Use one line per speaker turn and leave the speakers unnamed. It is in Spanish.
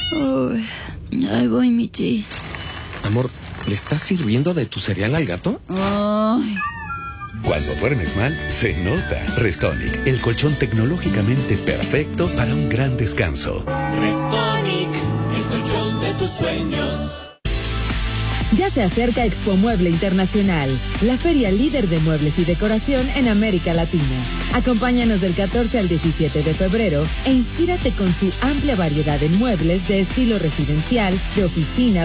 Uy, ahí voy, Michi.
Amor, ¿le estás sirviendo de tu cereal al gato?
Ay.
Cuando duermes mal, se nota. Restonic, el colchón tecnológicamente perfecto para un gran descanso.
Restonic, el colchón de tus sueños.
Ya se acerca Expo Mueble Internacional, la feria líder de muebles y decoración en América Latina. Acompáñanos del 14 al 17 de febrero e inspírate con su amplia variedad en muebles de estilo residencial, de oficina,